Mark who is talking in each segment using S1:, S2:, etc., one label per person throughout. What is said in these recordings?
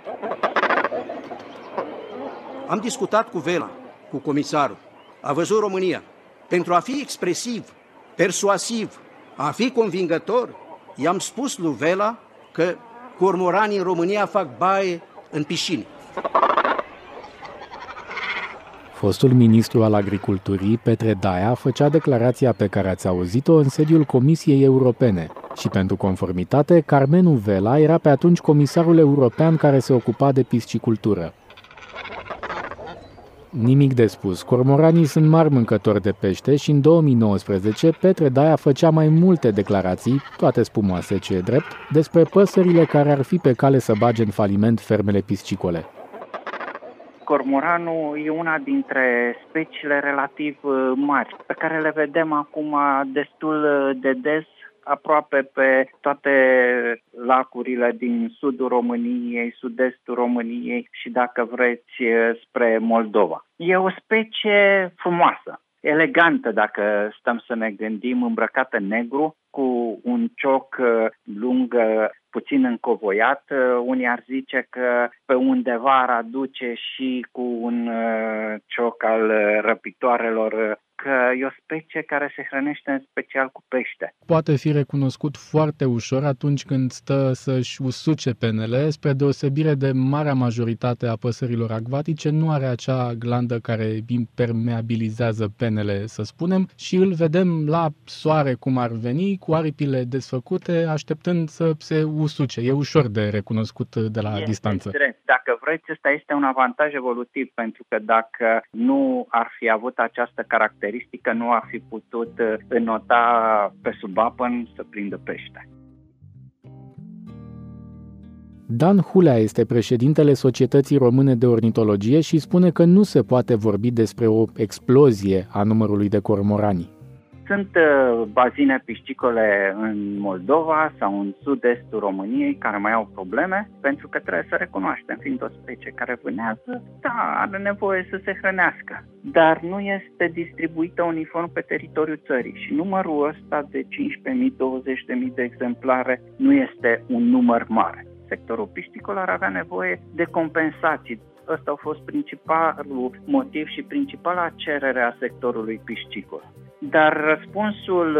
S1: Am discutat cu Vela, cu comisarul. A văzut România. Pentru a fi expresiv, persuasiv, a fi convingător, i-am spus lui Vela că cormoranii în România fac baie în piscine.
S2: Fostul ministru al Agriculturii, Petre Daia, făcea declarația pe care ați auzit-o în sediul Comisiei Europene. Și pentru conformitate, Carmenu Vela era pe atunci comisarul european care se ocupa de piscicultură. Nimic de spus, cormoranii sunt mari mâncători de pește și în 2019 Petre Daia făcea mai multe declarații, toate spumoase ce e drept, despre păsările care ar fi pe cale să bage în faliment fermele piscicole.
S3: Cormoranul e una dintre speciile relativ mari, pe care le vedem acum destul de des, aproape pe toate lacurile din sudul României, sud-estul României și, dacă vreți, spre Moldova. E o specie frumoasă, elegantă, dacă stăm să ne gândim, îmbrăcată în negru, cu un cioc lung, puțin încovoiat. Unii ar zice că pe undeva ar aduce și cu un cioc al răpitoarelor, că e o specie care se hrănește în special cu pește.
S2: Poate fi recunoscut foarte ușor atunci când stă să-și usuce penele, spre deosebire de marea majoritate a păsărilor acvatice, nu are acea glandă care impermeabilizează penele, să spunem, și îl vedem la soare cum ar veni, cu aripile desfăcute, așteptând să se usuce. E ușor de recunoscut de la distanță.
S3: Dacă vreți, ăsta este un avantaj evolutiv, pentru că dacă nu ar fi avut această caracteristică, nu ar fi putut înnota pe sub apă să prindă pește.
S2: Dan Hulea este președintele Societății Române de Ornitologie și spune că nu se poate vorbi despre o explozie a numărului de cormorani.
S3: Sunt bazine piscicole în Moldova sau în sud-estul României care mai au probleme, pentru că trebuie să recunoaștem, fiind o specie care vânează, da, are nevoie să se hrănească, dar nu este distribuită uniform pe teritoriul țării și numărul ăsta de 15.000-20.000 de exemplare nu este un număr mare. Sectorul piscicol ar avea nevoie de compensații. Ăsta a fost principalul motiv și principala cerere a sectorului piscicol. Dar răspunsul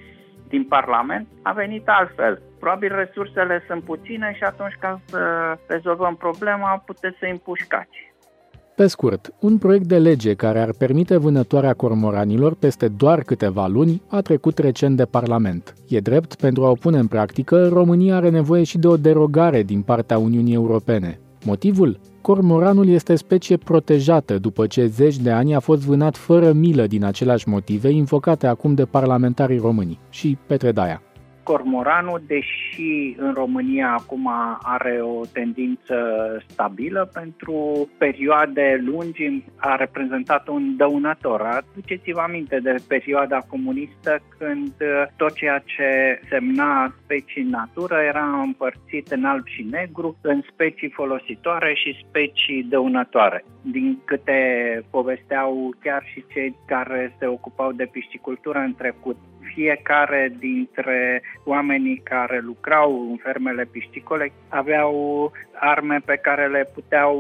S3: din Parlament a venit altfel. Probabil resursele sunt puține și atunci, ca să rezolvăm problema, puteți să împușcați.
S2: Pe scurt, un proiect de lege care ar permite vânătoarea cormoranilor peste doar câteva luni a trecut recent de Parlament. E drept, pentru a o pune în practică, România are nevoie și de o derogare din partea Uniunii Europene. Motivul? Cormoranul este specie protejată după ce zeci de ani a fost vânat fără milă din aceleași motive invocate acum de parlamentarii români și Petre Daia.
S3: Cormoranul, deși în România acum are o tendință stabilă, pentru perioade lungi a reprezentat un dăunător. Aduceți-vă aminte de perioada comunistă, când tot ceea ce semna specii în natură era împărțit în alb și negru, în specii folositoare și specii dăunătoare. Din câte povesteau chiar și cei care se ocupau de piscicultură în trecut, fiecare dintre oamenii care lucrau în fermele piscicole aveau arme pe care le puteau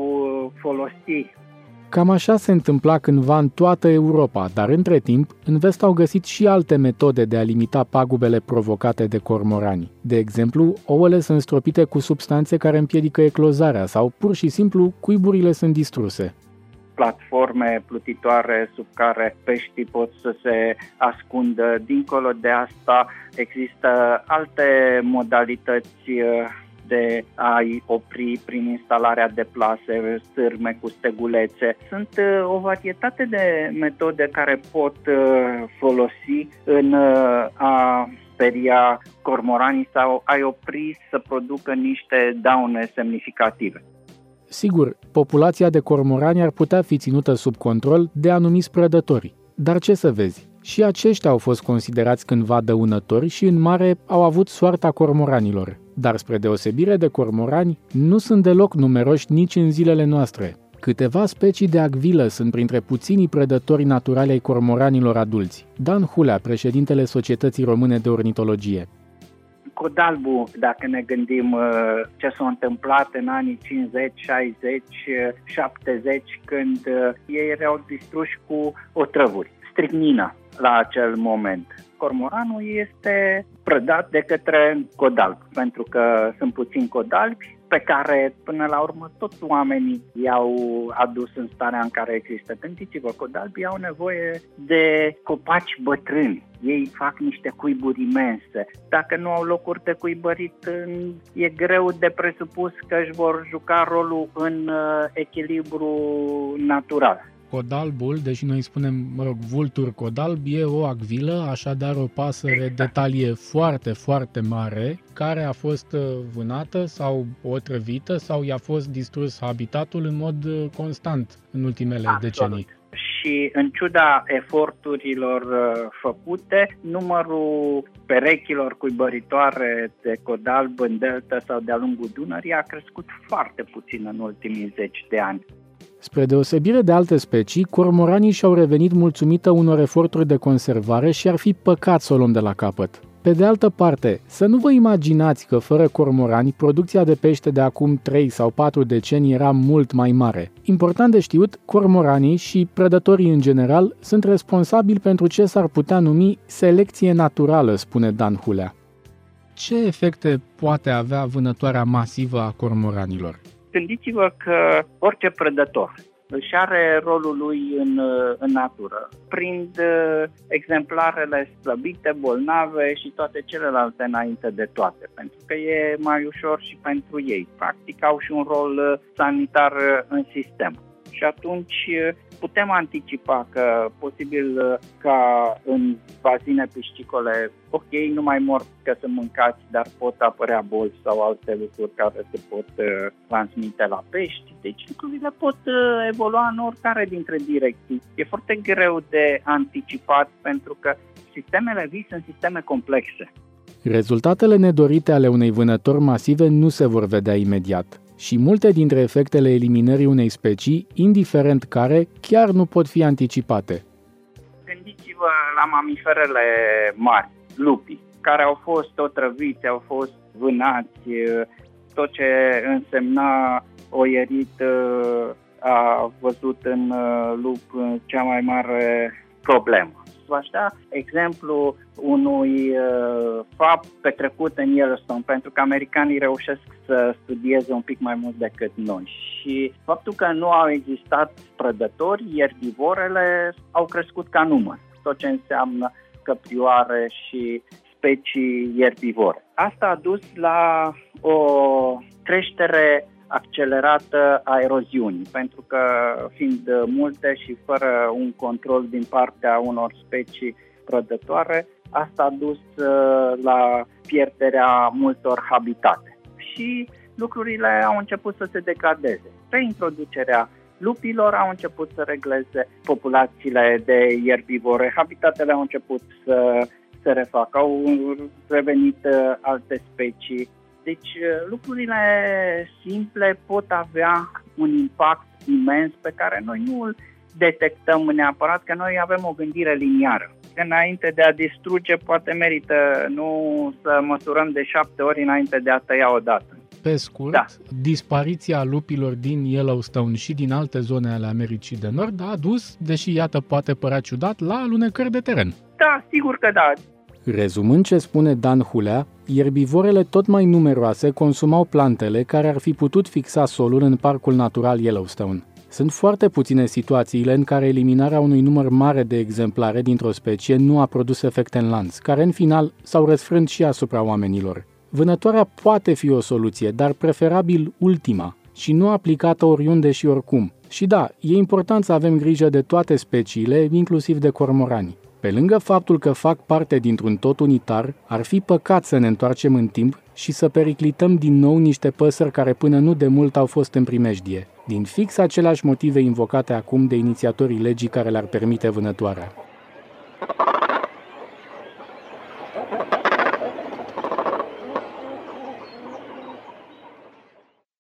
S3: folosi.
S2: Cam așa se întâmpla cândva în toată Europa, dar între timp, în vest au găsit și alte metode de a limita pagubele provocate de cormorani. De exemplu, ouăle sunt stropite cu substanțe care împiedică eclozarea sau, pur și simplu, cuiburile sunt distruse.
S3: Platforme plutitoare sub care peștii pot să se ascundă. Dincolo de asta există alte modalități de a-i opri prin instalarea de plase, stârme cu stegulețe. Sunt o varietate de metode care pot folosi în a speria cormoranii sau a-i opri să producă niște daune semnificative.
S2: Sigur, populația de cormorani ar putea fi ținută sub control de anumiți prădători. Dar ce să vezi, și aceștia au fost considerați cândva dăunători și în mare au avut soarta cormoranilor. Dar spre deosebire de cormorani, nu sunt deloc numeroși nici în zilele noastre. Câteva specii de acvilă sunt printre puținii prădători naturali ai cormoranilor adulți. Dan Hulea, președintele Societății Române de Ornitologie.
S3: Codalbul, dacă ne gândim ce s-a întâmplat în anii 50, 60, 70, când ei erau distruși cu otrăvuri, stricnină la acel moment. Cormoranul este prădat de către codalb, pentru că sunt puțini codalbi pe care până la urmă toți oamenii i-au adus în starea în care există. Gândiți-vă, codalbii au nevoie de copaci bătrâni. Ei fac niște cuiburi imense. Dacă nu au locuri de cuibărit, e greu de presupus că își vor juca rolul în echilibru natural.
S2: Codalbul, deși noi spunem, vultur codalb, e o acvilă, așadar o pasăre de talie foarte, foarte mare, care a fost vânată sau otrăvită sau i-a fost distrus habitatul în mod constant în ultimele decenii.
S3: Și în ciuda eforturilor făcute, numărul perechilor cuibăritoare de codalb în delta sau de-a lungul Dunării a crescut foarte puțin în ultimii 10 de ani.
S2: Spre deosebire de alte specii, cormoranii și-au revenit mulțumită unor eforturi de conservare și ar fi păcat să o luăm de la capăt. Pe de altă parte, să nu vă imaginați că fără cormorani, producția de pește de acum 3 sau 4 decenii era mult mai mare. Important de știut, cormoranii și prădătorii în general sunt responsabili pentru ce s-ar putea numi selecție naturală, spune Dan Hulea. Ce efecte poate avea vânătoarea masivă a cormoranilor?
S3: Gândiți-vă că orice prădător își are rolul lui în natură. Prind exemplarele slăbite, bolnave și toate celelalte înainte de toate, pentru că e mai ușor și pentru ei. Practic au și un rol sanitar în sistem. Și atunci putem anticipa că posibil ca în bazine piscicole, ok, nu mai mor că sunt mâncați, dar pot apărea boli sau alte lucruri care se pot transmite la pești. Deci lucrurile pot evolua în oricare dintre direcții. E foarte greu de anticipat pentru că sistemele vii sunt sisteme complexe.
S2: Rezultatele nedorite ale unei vânători masive nu se vor vedea imediat. Și multe dintre efectele eliminării unei specii, indiferent care, chiar nu pot fi anticipate.
S3: Gândiți-vă la mamiferele mari, lupii, care au fost otrăviți, au fost vânați, tot ce însemna oierit a văzut în lup cea mai mare problemă. V-aș da exemplu unui fapt petrecut în Yellowstone, pentru că americanii reușesc să studieze un pic mai mult decât noi. Și faptul că nu au existat prădători, ierbivorele au crescut ca număr, tot ce înseamnă căprioare și specii ierbivore. Asta a dus la o creștere accelerată a eroziunii, pentru că fiind multe și fără un control din partea unor specii prădătoare, asta a dus la pierderea multor habitate. Și lucrurile au început să se degradeze. Reintroducerea lupilor au început să regleze populațiile de ierbivore, habitatele au început să se refacă, au revenit alte specii. Deci lucrurile simple pot avea un impact imens pe care noi nu îl detectăm neapărat, că noi avem o gândire liniară. Înainte de a distruge, poate merită nu să măsurăm de 7 ori înainte de a tăia odată.
S2: Pe scurt, dispariția lupilor din Yellowstone și din alte zone ale Americii de Nord a dus, deși iată poate părea ciudat, la alunecări de teren.
S3: Da, sigur că da.
S2: Rezumând ce spune Dan Hulea, ierbivorele tot mai numeroase consumau plantele care ar fi putut fixa solul în Parcul Natural Yellowstone. Sunt foarte puține situațiile în care eliminarea unui număr mare de exemplare dintr-o specie nu a produs efecte în lanț, care în final s-au răsfrânt și asupra oamenilor. Vânătoarea poate fi o soluție, dar preferabil ultima și nu aplicată oriunde și oricum. Și da, e important să avem grijă de toate speciile, inclusiv de cormorani. Pe lângă faptul că fac parte dintr-un tot unitar, ar fi păcat să ne întoarcem în timp și să periclităm din nou niște păsări care până nu de mult au fost în primejdie, din fix aceleași motive invocate acum de inițiatorii legii care le-ar permite vânătoarea.